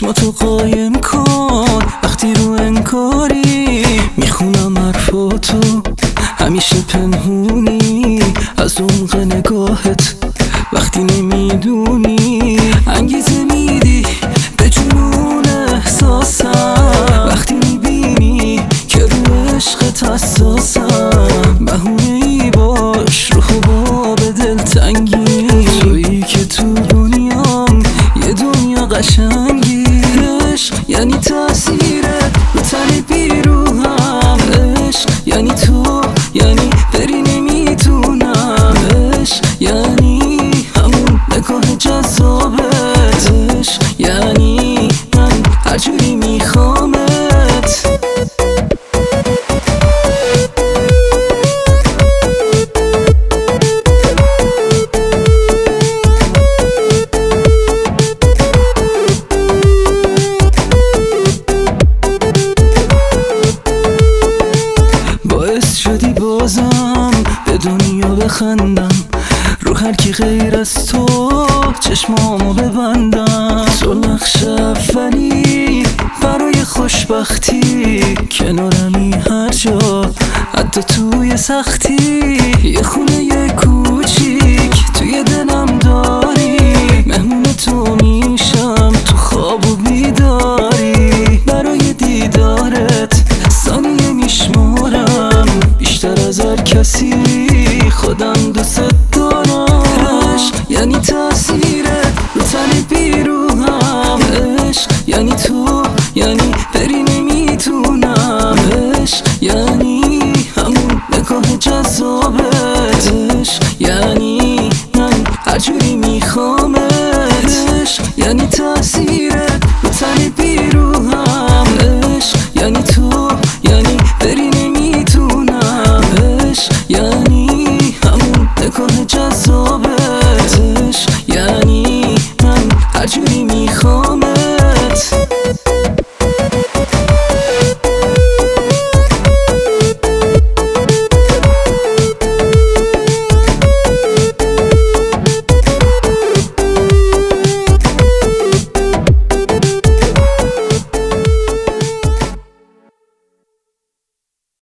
چشماتو قایم کن وقتی رو انکاری، میخونم حرفاتو همیشه پنهونی از عمق نگاهت وقتی نمیدونی. انگیزه میدی به جنون احساسم وقتی میبینی که رو عشقت حساسم. بهونه ای باش رو حباب دلتنگی، تویی که تو دنیام یه دنیا قشنگی. عشق یعنی تأثیرت رو تن بیروهم، عشق یعنی تو، یعنی بری نمیتونم. عشق یعنی همون نگاه جذابت، عشق یعنی من هرجوری میخوامت. باعث شدی بازم به دنیا بخندم، رو هر کی غیر از تو چشمامو ببندم. تو نقش اولی برای خوشبختی، کنارمی هر جا حتی توی سختی. یه خونه یه کوچیک توی دلم داری، مهمون تو میشم تو خواب و بیداری. برای دیدارت ثانیه میشمارم، بیشتر از هر کسی خودم دوست دارم. عشق یعنی تأثیرت رو تن بیروهم، عشق یعنی تو، یعنی بری نمیتونم. عشق یعنی همون نگاه جذابه،